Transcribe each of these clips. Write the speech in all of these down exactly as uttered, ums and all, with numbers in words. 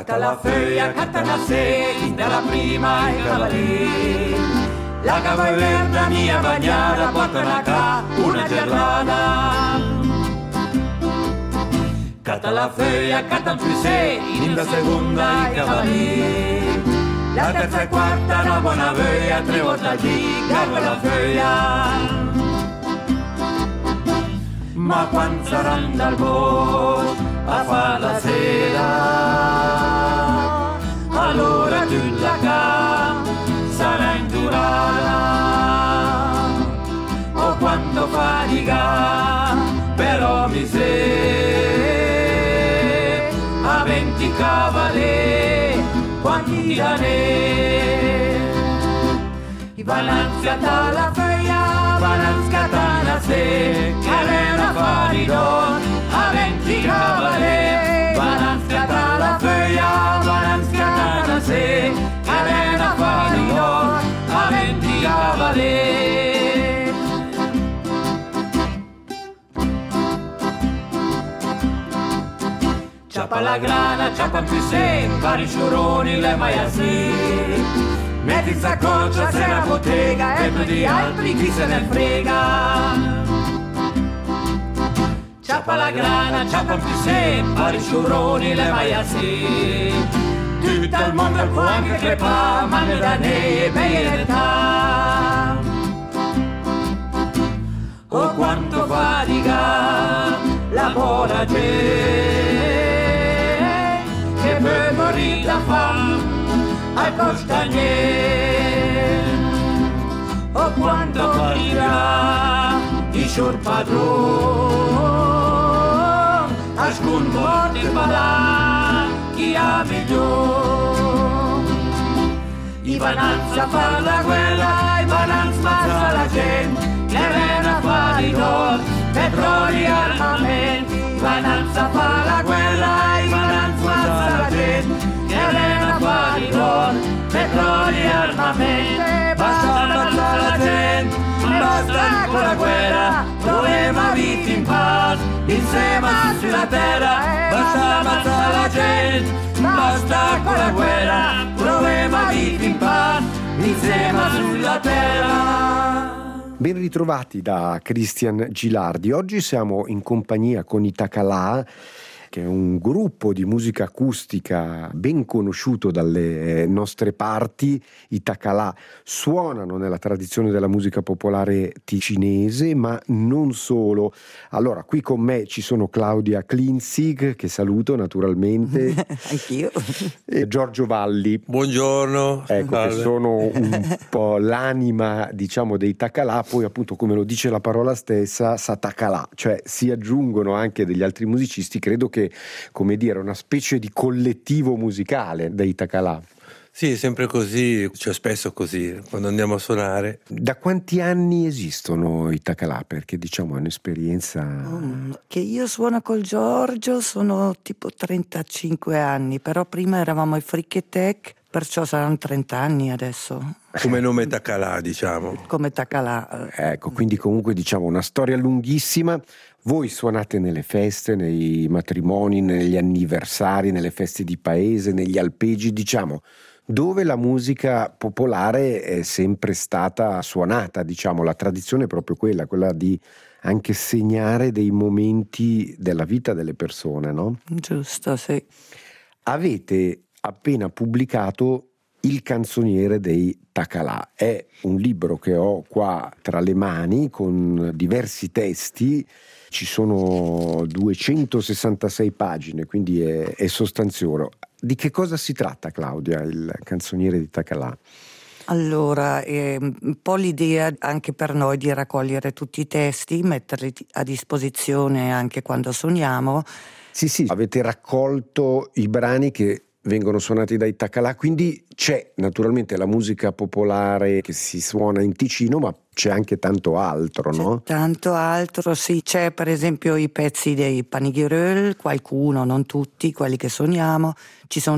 Cata la feia, cata la se, dalla prima e cavalì. La cava verde mia bagnata, portano qua una giornata. Cata la feia, cata più se, in la seconda e cavalì. La terza e quarta, una buona veia, tre volte al dì, cava la feia. Ma quando saranno dal bosco a far la sera, allora tu la ca sarà indurata. O quando fatica però mi sei a venti cavali quanti danè i balanziata la feia balanziata la se che era faridon a venti cavali balanziata la feia balanziata la se che era faridon a venti cavali. Ciappa la grana, ciappa più se, vari ciuroni, le maiassi. Metti in saccoccia, se la bottega, e più di altri chi se ne frega. Ciappa la grana, ciappa più se, vari ciuroni, le maiassi. Tutto il mondo può anche crepà, ma ne da ne e benetà. Oh quanto fatica la buona gente che per morire da fame al costagnier. Oh quanto fatica il suo padrone a sconforti parla chi ha miglior. I bananza fa la guerra, i bananza passa la gente che viene a fare i dor, petroli e armamenti. I bananza fa la guerra, i bananza passa la gente che viene a fare i dor, petroli e armamenti. Basta ammazzare la gente, basta con la guerra, proviamo vita in pace, insieme sulla terra. Basta ammazzare la gente, basta con la guerra, proviamo vita in pace, insieme sulla terra. Ben ritrovati da Cristian Gilardi. Oggi siamo in compagnia con i Takala, che è un gruppo di musica acustica ben conosciuto dalle nostre parti. I Takala suonano nella tradizione della musica popolare ticinese, ma non solo. Allora, qui con me ci sono Claudia Klinzig, che saluto naturalmente. Anch'io. E Giorgio Valli. Buongiorno. Ecco, Salve. Che sono un po' l'anima, diciamo, dei Takala. Poi appunto, come lo dice la parola stessa, Satakala, cioè si aggiungono anche degli altri musicisti. Credo che, come dire, una specie di collettivo musicale dei Takala. Sì, è sempre così, cioè spesso così, quando andiamo a suonare. Da quanti anni esistono i Takala? Perché diciamo è un'esperienza... Mm, che io suono col Giorgio sono tipo trentacinque anni, però prima eravamo i Frichetech, perciò saranno trenta anni adesso. Come nome Takala, diciamo. Come Takala. Ecco, quindi comunque diciamo una storia lunghissima. Voi suonate nelle feste, nei matrimoni, negli anniversari, nelle feste di paese, negli alpeggi, diciamo, dove la musica popolare è sempre stata suonata, diciamo, la tradizione è proprio quella, quella di anche segnare dei momenti della vita delle persone, no? Giusto, sì. Avete appena pubblicato Il canzoniere dei Takala. È un libro che ho qua tra le mani con diversi testi. Ci sono duecentosessantasei pagine, quindi è, è sostanzioso. Di che cosa si tratta, Claudia, il canzoniere di Takala? Allora, è un po' l'idea anche per noi di raccogliere tutti i testi, metterli a disposizione anche quando suoniamo. Sì, sì, avete raccolto i brani che vengono suonati dai Takala, quindi c'è naturalmente la musica popolare che si suona in Ticino, ma c'è anche tanto altro, c'è no? Tanto altro, sì. C'è per esempio i pezzi dei Panighiröl, qualcuno, non tutti, quelli che suoniamo. Ci sono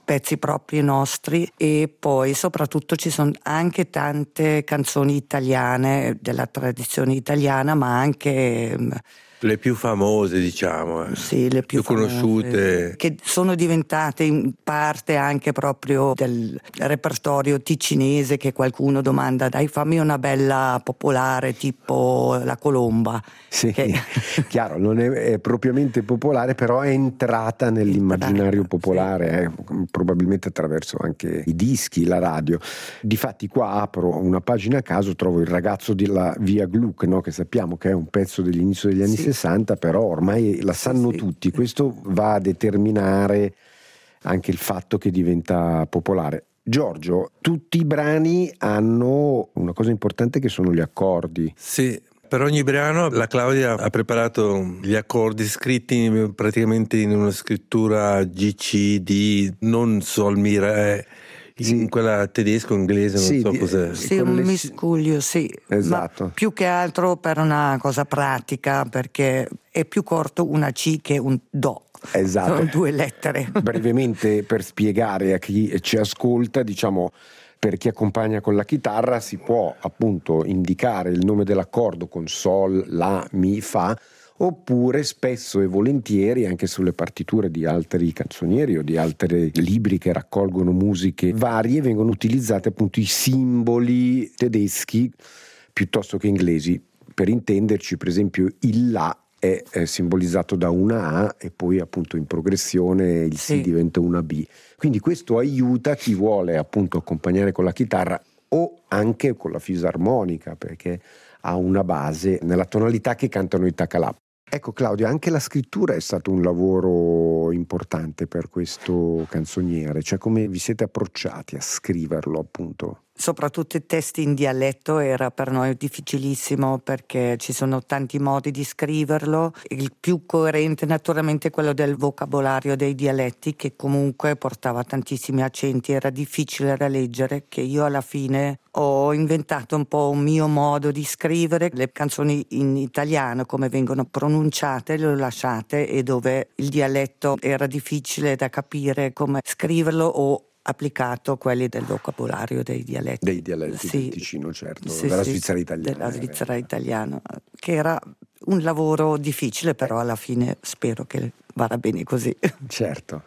pezzi propri nostri, e poi soprattutto ci sono anche tante canzoni italiane della tradizione italiana, ma anche le più famose, diciamo, eh. sì, le più, più conosciute, che sono diventate in parte anche proprio del repertorio ticinese, che qualcuno domanda: dai, fammi una bella popolare tipo La Colomba. Sì, che... chiaro, non è, è propriamente popolare, però è entrata nell'immaginario entrata, popolare, sì. eh, probabilmente attraverso anche i dischi, la radio. Difatti qua apro una pagina a caso, trovo Il ragazzo della via Gluck, no? Che sappiamo che è un pezzo dell'inizio degli anni sì. sessanta, però ormai la sanno sì, tutti. sì. Questo va a determinare anche il fatto che diventa popolare. Giorgio, tutti i brani hanno una cosa importante che sono gli accordi. Sì, per ogni brano la Claudia ha preparato gli accordi scritti praticamente in una scrittura G C D, non Sol Mi Re, in sì. quella tedesco inglese, non sì, so di, cos'è. Sì, un miscuglio, sì. Esatto. Ma più che altro per una cosa pratica, perché è più corto una C che un Do. Esatto. Sono due lettere. Brevemente, per spiegare a chi ci ascolta, diciamo, per chi accompagna con la chitarra si può appunto indicare il nome dell'accordo con Sol, La, Mi, Fa, oppure spesso e volentieri anche sulle partiture di altri canzonieri o di altri libri che raccolgono musiche varie vengono utilizzati appunto i simboli tedeschi piuttosto che inglesi. Per intenderci, per esempio, il La è, è simbolizzato da una A e poi appunto in progressione il Si sì. diventa una B. Quindi questo aiuta chi vuole appunto accompagnare con la chitarra o anche con la fisarmonica, perché ha una base nella tonalità che cantano i Takalà. Ecco Claudia, anche la scrittura è stato un lavoro importante per questo canzoniere, cioè come vi siete approcciati a scriverlo appunto? Soprattutto i testi in dialetto era per noi difficilissimo, perché ci sono tanti modi di scriverlo. Il più coerente naturalmente è quello del vocabolario dei dialetti, che comunque portava tantissimi accenti, era difficile da leggere, che io alla fine ho inventato un po' un mio modo di scrivere. Le canzoni in italiano come vengono pronunciate le ho lasciate, e dove il dialetto era difficile da capire come scriverlo ho applicato quelli del vocabolario dei dialetti. Dei dialetti sì. del Ticino, certo, sì, della sì, Svizzera italiana. Della Svizzera italiana, che era un lavoro difficile, però alla fine spero che vada bene così. Certo.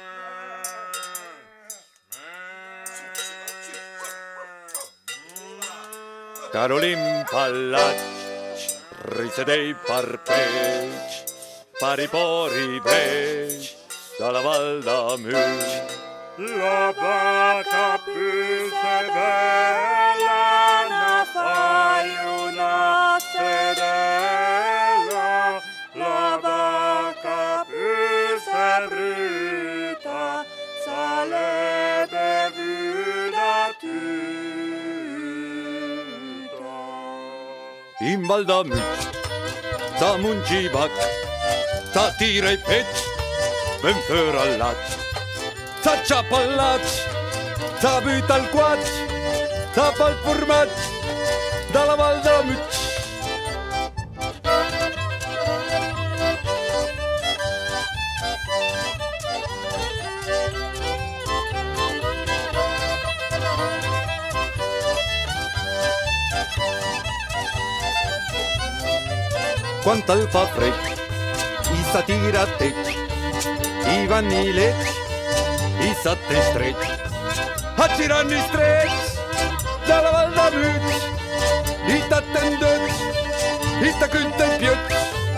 Carolim Pallac, risedei parpec, paripori bec, dalla Val d'Amuc. La vaca più se bella, na fai una sedella, la vaca più se bruta, sale bevuta tutta. In Val d'Amuc, ta mungibac, ta tira i pec, ben för allac. Ta ciappa al lac, ta buta al quac, ta fa il formaggio dalla Val d'Amuc. Quanto al fa frecc, i satira tec, i vanilec, i satte stretch, a girarni stretch, dalla Val d'Amuc, i tattenduc, i tacunte in piuc.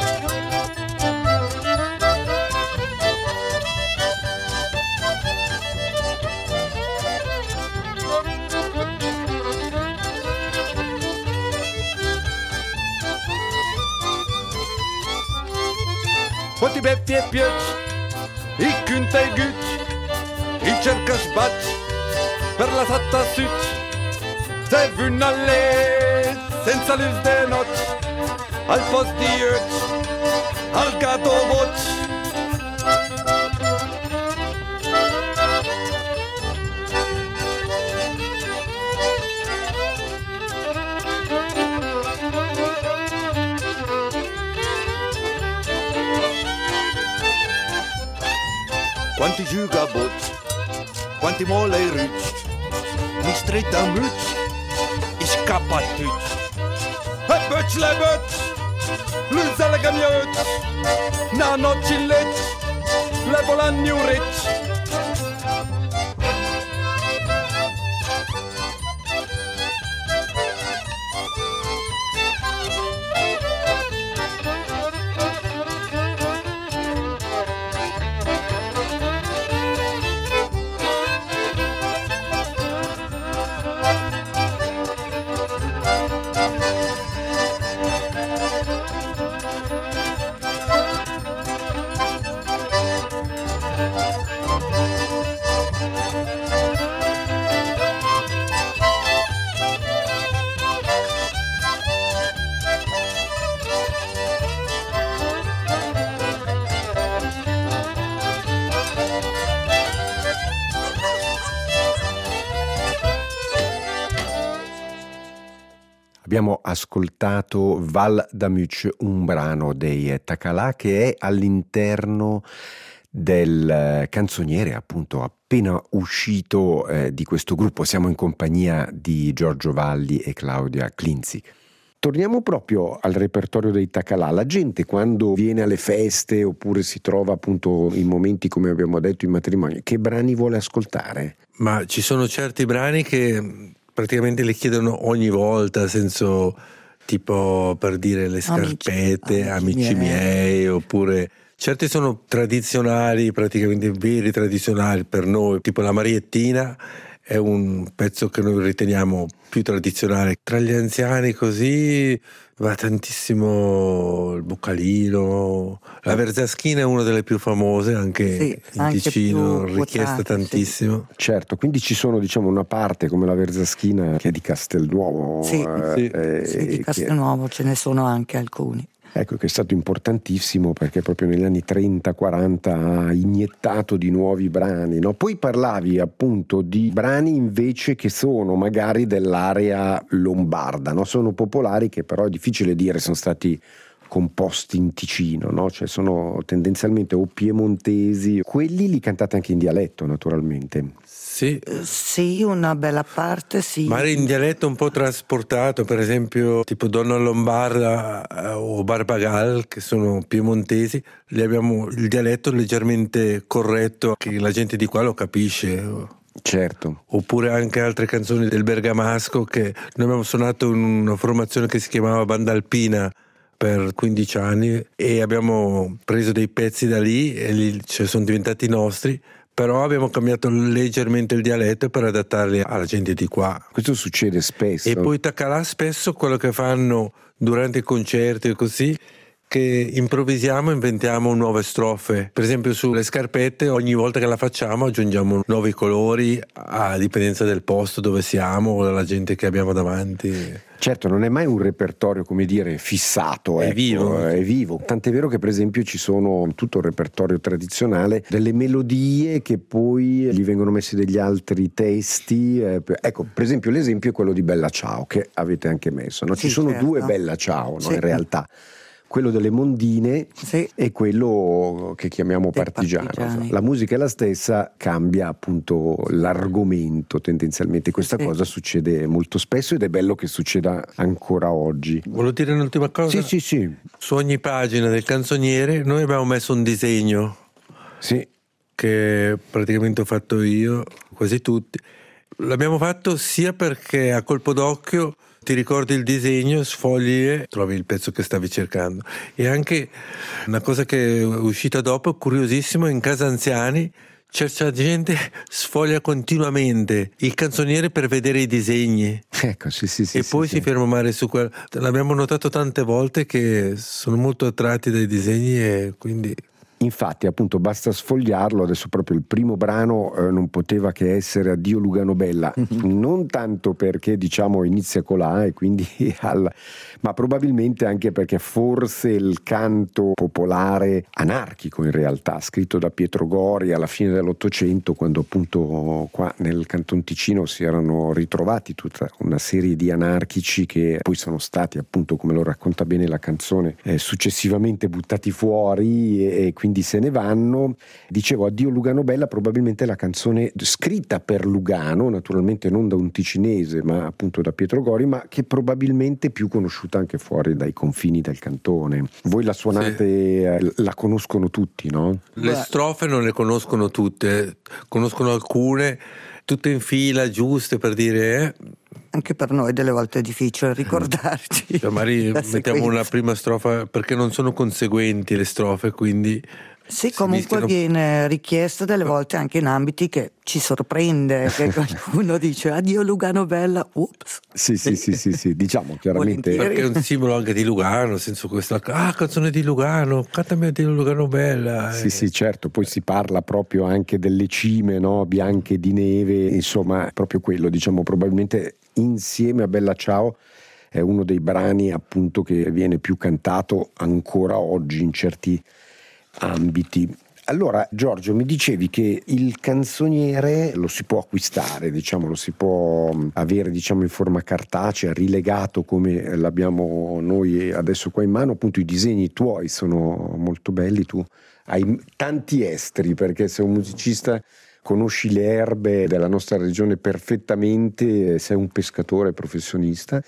Quanti beffi e piuc, i cunte e guc, i cerca sbac, per la satta suc, se vun alle, senza luz de noc, al post di uc, al gatto voc. Quanti giuga voc, manchmal ei rutsch. Min stritta mutsch, ich kappat tutsch. Hei bötschle bötsch, lusale gamjötsch, na nocci letsch, le volanju ritsch. Abbiamo ascoltato Val d'Amuch, un brano dei Takala che è all'interno del canzoniere appunto appena uscito eh, di questo gruppo. Siamo in compagnia di Giorgio Valli e Claudia Klinzik. Torniamo proprio al repertorio dei Takala. La gente quando viene alle feste oppure si trova appunto in momenti come abbiamo detto in matrimonio, che brani vuole ascoltare? Ma ci sono certi brani che praticamente le chiedono ogni volta, senso tipo per dire le scarpette, amici, amici miei. miei, oppure certi sono tradizionali, praticamente veri tradizionali per noi, tipo la Mariettina è un pezzo che noi riteniamo più tradizionale. Tra gli anziani così va tantissimo il Bucalino, la Verzaschina è una delle più famose anche sì, in anche Ticino, più richiesta votate, tantissimo. Sì. Certo, quindi ci sono diciamo una parte come la Verzaschina che è di Castelnuovo. Sì, eh, sì, eh, sì di Castelnuovo che... ce ne sono anche alcuni. Ecco che è stato importantissimo perché proprio negli anni trenta quaranta ha iniettato di nuovi brani, no? Poi parlavi appunto di brani invece che sono magari dell'area lombarda, no? Sono popolari che però è difficile dire sono stati composti in Ticino, no? Cioè sono tendenzialmente o piemontesi, quelli li cantate anche in dialetto naturalmente. Sì. Sì, una bella parte sì. Ma in dialetto un po' trasportato, per esempio tipo Donna Lombarda o Barbagal, che sono piemontesi, li abbiamo il dialetto leggermente corretto, che la gente di qua lo capisce. Certo. Oppure anche altre canzoni del bergamasco, che noi abbiamo suonato in una formazione che si chiamava Banda Alpina per quindici anni e abbiamo preso dei pezzi da lì e li, cioè, sono diventati nostri. Però abbiamo cambiato leggermente il dialetto per adattarli alla gente di qua. Questo succede spesso. E poi Takala spesso quello che fanno durante i concerti e così, che improvvisiamo, inventiamo nuove strofe. Per esempio sulle scarpette ogni volta che la facciamo aggiungiamo nuovi colori a dipendenza del posto dove siamo o della gente che abbiamo davanti. Certo, non è mai un repertorio, come dire, fissato, è ecco, vivo. È vivo. Tant'è vero che per esempio ci sono tutto il repertorio tradizionale delle melodie che poi gli vengono messi degli altri testi. Eh, ecco, per esempio l'esempio è quello di Bella Ciao che avete anche messo, no? Ci sì, sono certo. due Bella Ciao, no? Sì. In realtà. Quello delle mondine sì. e quello che chiamiamo Dei partigiano. partigiani. La musica è la stessa, cambia appunto l'argomento tendenzialmente. Questa sì. cosa succede molto spesso ed è bello che succeda ancora oggi. Volevo dire un'ultima cosa? Sì, sì, sì. Su ogni pagina del canzoniere noi abbiamo messo un disegno. Sì. Che praticamente ho fatto io, quasi tutti. L'abbiamo fatto sia perché a colpo d'occhio ti ricordi il disegno, sfogli e trovi il pezzo che stavi cercando. E anche una cosa che è uscita dopo, curiosissimo, in casa anziani certa gente sfoglia continuamente il canzoniere per vedere i disegni. Ecco, sì, sì, sì. E sì, poi sì. si ferma male su quello. L'abbiamo notato tante volte che sono molto attratti dai disegni e quindi... Infatti appunto basta sfogliarlo, adesso proprio il primo brano eh, non poteva che essere Addio Lugano Bella, mm-hmm. non tanto perché diciamo inizia con la e quindi al, ma probabilmente anche perché forse il canto popolare anarchico in realtà, scritto da Pietro Gori alla fine dell'Ottocento, quando appunto qua nel Canton Ticino si erano ritrovati tutta una serie di anarchici che poi sono stati appunto, come lo racconta bene la canzone, eh, successivamente buttati fuori e, e quindi quindi se ne vanno. Dicevo, Addio Lugano Bella, probabilmente la canzone scritta per Lugano, naturalmente non da un ticinese ma appunto da Pietro Gori, ma che probabilmente è più conosciuta anche fuori dai confini del cantone. Voi la suonate, sì. La conoscono tutti, no? Le strofe non le conoscono tutte, conoscono alcune, tutte in fila, giuste per dire... Eh. Anche per noi delle volte è difficile ricordarci. Cioè, magari mettiamo una prima strofa perché non sono conseguenti le strofe, quindi... Sì, comunque mischiano... viene richiesto delle volte anche in ambiti che ci sorprende, che qualcuno dice Addio Lugano Bella, ups. Sì, sì, sì, sì, sì, diciamo chiaramente. Perché è un simbolo anche di Lugano, nel senso questa, ah, canzone di Lugano, cantami Addio Lugano Bella. Sì, eh. sì, certo, poi si parla proprio anche delle cime, no, bianche di neve, insomma, proprio quello, diciamo, probabilmente insieme a Bella Ciao è uno dei brani appunto che viene più cantato ancora oggi in certi ambiti. Allora, Giorgio, mi dicevi che il canzoniere lo si può acquistare, diciamo, lo si può avere, diciamo, in forma cartacea, rilegato come l'abbiamo noi adesso qua in mano. Appunto i disegni tuoi sono molto belli, tu hai tanti esteri, perché sei un musicista, conosci le erbe della nostra regione perfettamente, sei un pescatore professionista.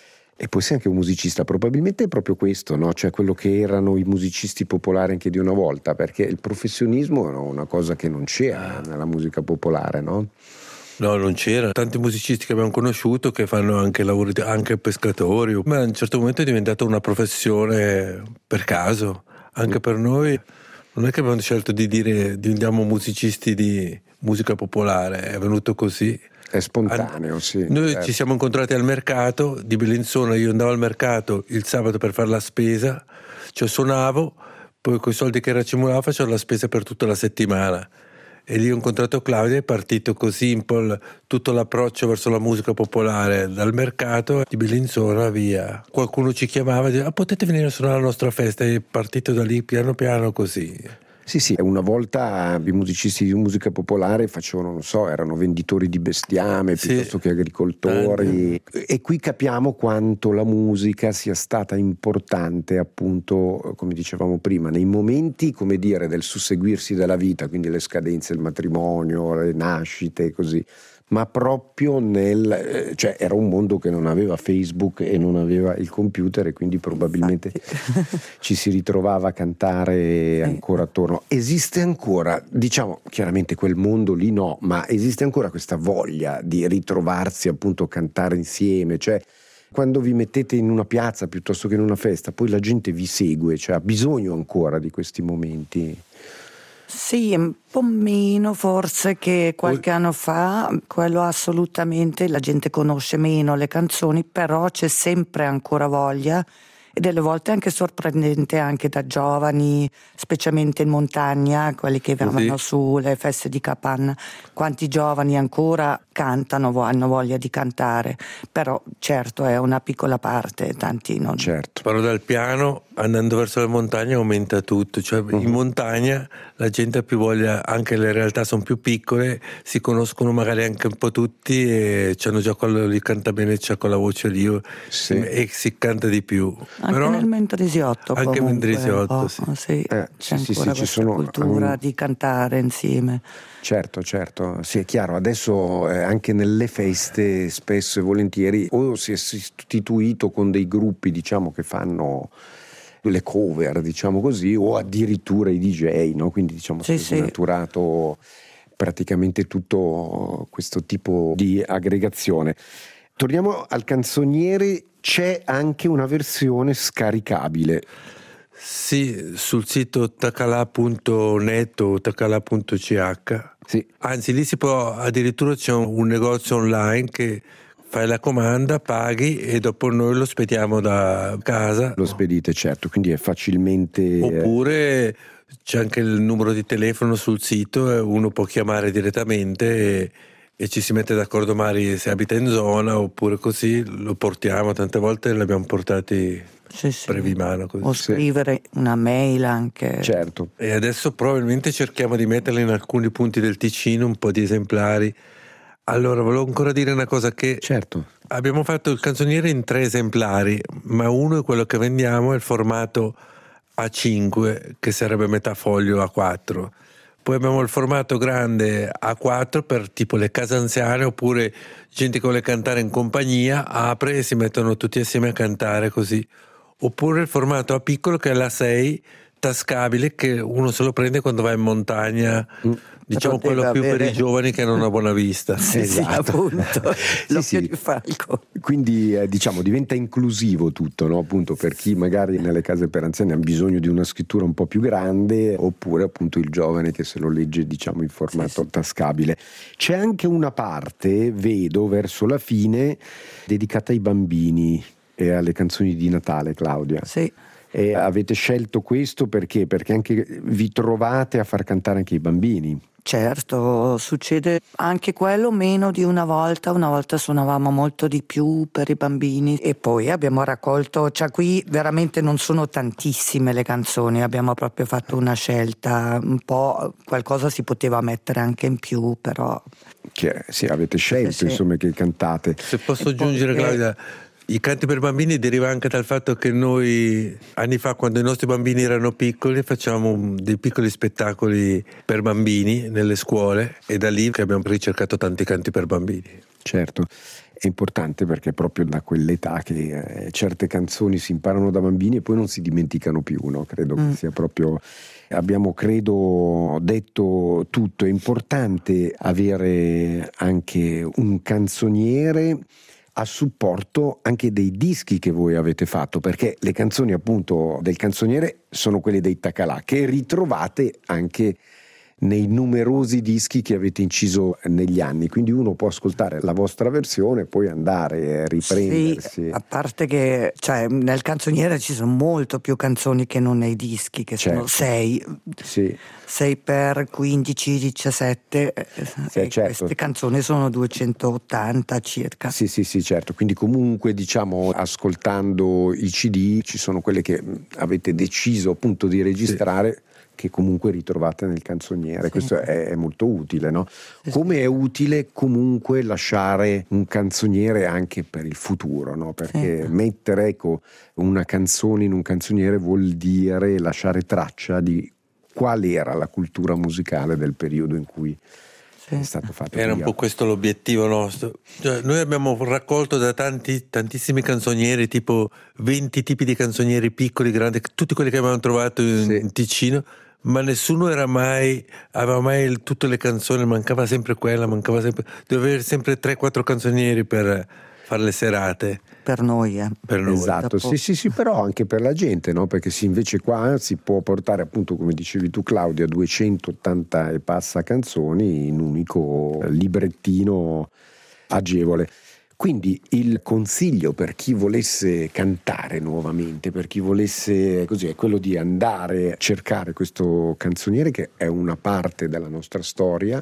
E poi sei anche un musicista, probabilmente è proprio questo, no? Cioè quello che erano i musicisti popolari anche di una volta, perché il professionismo era una cosa che non c'era nella musica popolare, no? No, non c'era. Tanti musicisti che abbiamo conosciuto che fanno anche lavori, anche pescatori, ma a un certo momento è diventata una professione per caso, anche mm. per noi. Non è che abbiamo scelto di dire diventiamo musicisti di musica popolare, è venuto così. È spontaneo, sì. Noi certo. ci siamo incontrati al mercato di Bellinzona, io andavo al mercato il sabato per fare la spesa, cioè suonavo, poi con i soldi che racimolavo facevo la spesa per tutta la settimana. E lì ho incontrato Claudia, è partito così un po' il, tutto l'approccio verso la musica popolare dal mercato di Bellinzona via. Qualcuno ci chiamava e diceva ah, potete venire a suonare alla nostra festa, è partito da lì piano piano così. Sì, sì, una volta i musicisti di musica popolare facevano, non so, erano venditori di bestiame sì. piuttosto che agricoltori. Eh. E qui capiamo quanto la musica sia stata importante, appunto, come dicevamo prima, nei momenti, come dire, del susseguirsi della vita, quindi le scadenze, il matrimonio, le nascite, così. Ma proprio nel, cioè era un mondo che non aveva Facebook e non aveva il computer e quindi probabilmente ci si ritrovava a cantare ancora attorno. Esiste ancora, diciamo chiaramente quel mondo lì no, ma esiste ancora questa voglia di ritrovarsi appunto a cantare insieme, cioè quando vi mettete in una piazza piuttosto che in una festa, poi la gente vi segue, cioè ha bisogno ancora di questi momenti. Sì, un po' meno forse che qualche anno fa, quello assolutamente, la gente conosce meno le canzoni, però c'è sempre ancora voglia e delle volte anche sorprendente anche da giovani, specialmente in montagna, quelli che vanno sì. sulle feste di capanna, quanti giovani ancora cantano, hanno voglia di cantare, però certo è una piccola parte, tanti non. Certo. Parlo dal piano, andando verso le montagne aumenta tutto, cioè uh-huh. in montagna la gente ha più voglia, anche le realtà sono più piccole, si conoscono magari anche un po' tutti e c'hanno già quello lì, canta bene, c'ha quella voce lì sì. e si canta di più. Anche però, nel Mendrisiotto anche comunque, Mendrisiotto oh, sì. sì, eh, c'è sì, ancora sì, questa ci sono cultura um... di cantare insieme. Certo, certo, sì è chiaro, adesso eh, anche nelle feste spesso e volentieri o si è sostituito con dei gruppi diciamo che fanno le cover diciamo così o addirittura i D J, no? Quindi diciamo si sì, è snaturato sì. praticamente tutto questo tipo di aggregazione. Torniamo al canzoniere, c'è anche una versione scaricabile. Sì, sul sito takala punto net o takala punto c h. Sì. Anzi, lì si può, addirittura c'è un, un negozio online che fai la comanda, paghi e dopo noi lo spediamo da casa. Lo spedite, certo, quindi è facilmente. Oppure c'è anche il numero di telefono sul sito e uno può chiamare direttamente e, e ci si mette d'accordo magari se abita in zona oppure così lo portiamo. Tante volte l'abbiamo portati. Sì, sì. Brevi mano così. O scrivere sì. una mail anche. Certo. E adesso probabilmente cerchiamo di metterla in alcuni punti del Ticino, un po' di esemplari. Allora, volevo ancora dire una cosa che certo. abbiamo fatto il canzoniere in tre esemplari, ma uno è quello che vendiamo, è il formato A cinque, che sarebbe metà foglio A quattro. Poi abbiamo il formato grande A quattro per tipo le case anziane, oppure gente che vuole cantare in compagnia, apre e si mettono tutti assieme a cantare così. Oppure il formato A piccolo, che è l'A sei, tascabile, che uno se lo prende quando va in montagna, mm. diciamo quello più avere... per i giovani che hanno una buona vista. Sì, esatto. Sì, appunto, l'occhio sì, di falco. Quindi eh, diciamo diventa inclusivo tutto, no? Appunto per chi magari nelle case per anziani ha bisogno di una scrittura un po' più grande, oppure appunto il giovane che se lo legge diciamo in formato sì, tascabile. C'è anche una parte, vedo, verso la fine, dedicata ai bambini e alle canzoni di Natale, Claudia. Sì. E avete scelto questo perché? Perché anche vi trovate a far cantare anche i bambini. Certo, succede anche quello meno di una volta, una volta suonavamo molto di più per i bambini e poi abbiamo raccolto, cioè qui veramente non sono tantissime le canzoni, abbiamo proprio fatto una scelta, un po' qualcosa si poteva mettere anche in più, però... Che, sì, avete scelto sì, insomma che cantate. Se posso aggiungere poi, Claudia... I canti per bambini deriva anche dal fatto che noi anni fa, quando i nostri bambini erano piccoli, facciamo dei piccoli spettacoli per bambini nelle scuole e da lì che abbiamo ricercato tanti canti per bambini. Certo, è importante perché è proprio da quell'età che eh, certe canzoni si imparano da bambini e poi non si dimenticano più, no? Credo mm. che sia proprio... Abbiamo credo detto tutto, è importante avere anche un canzoniere a supporto anche dei dischi che voi avete fatto, perché le canzoni appunto del canzoniere sono quelle dei Takalà, che ritrovate anche nei numerosi dischi che avete inciso negli anni, quindi uno può ascoltare la vostra versione e poi andare a riprendersi. Sì, a parte che cioè, nel canzoniere ci sono molto più canzoni che non nei dischi, che certo. sono sei, sì. sei per quindici, diciassette, sì, e certo. queste canzoni sono duecentottanta circa. Sì, sì, sì, certo, quindi comunque diciamo ascoltando i C D ci sono quelle che avete deciso appunto di registrare, sì. che comunque ritrovate nel canzoniere, sì. questo è, è molto utile, no? Sì, come sì. È utile comunque lasciare un canzoniere anche per il futuro, no? Perché sì. mettere ecco una canzone in un canzoniere vuol dire lasciare traccia di qual era la cultura musicale del periodo in cui sì. è stato fatto. Era un po' questo l'obiettivo nostro. Cioè, noi abbiamo raccolto da tanti, tantissimi canzonieri, tipo venti tipi di canzonieri piccoli, grandi, tutti quelli che abbiamo trovato in, sì. in Ticino, ma nessuno era mai, aveva mai il, tutte le canzoni, mancava sempre quella, mancava sempre, doveva avere sempre tre quattro canzonieri per fare le serate. Per noi, eh. Per noi. Esatto, sì, sì, sì, però anche per la gente, no? Perché sì, invece qua si può portare appunto, come dicevi tu Claudia, duecentottanta e passa canzoni in un unico librettino agevole. Quindi il consiglio per chi volesse cantare nuovamente, per chi volesse così, è quello di andare a cercare questo canzoniere che è una parte della nostra storia.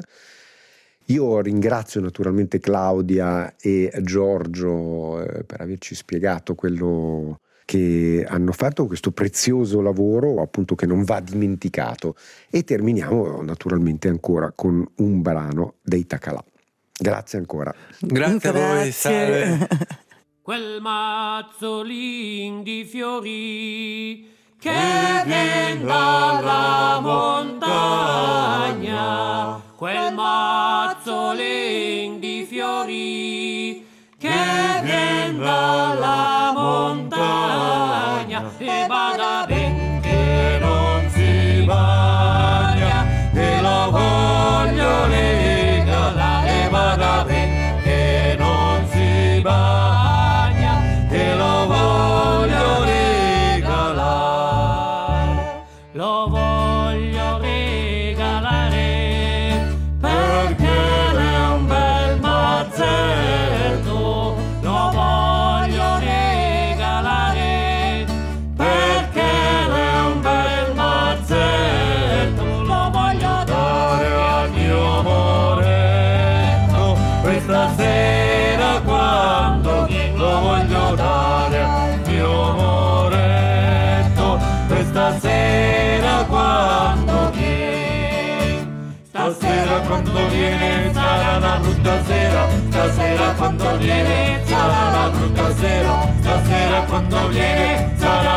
Io ringrazio naturalmente Claudia e Giorgio eh, per averci spiegato quello che hanno fatto, questo prezioso lavoro appunto che non va dimenticato, e terminiamo naturalmente ancora con un brano dei Takalà. Grazie ancora. Grazie, Grazie. a voi, salve. Quel mazzolin di fiori che vien dalla montagna, quel mazzolin di fiori che vien dalla montagna, e bada ben che non si bagna, e lo voglio regalare, e bada ben che non si bagna, e lo voglio regalare, lo voglio regalare, perché è un bel mazzetto, lo voglio regalare, perché è un bel mazzetto, lo voglio dare al mio moretto, questa sera quando lo voglio dare al mio moretto, questa sera quando viene, stasera quando viene sarà una brutta sera, stasera quando viene sarà una brutta sera, stasera quando viene sarà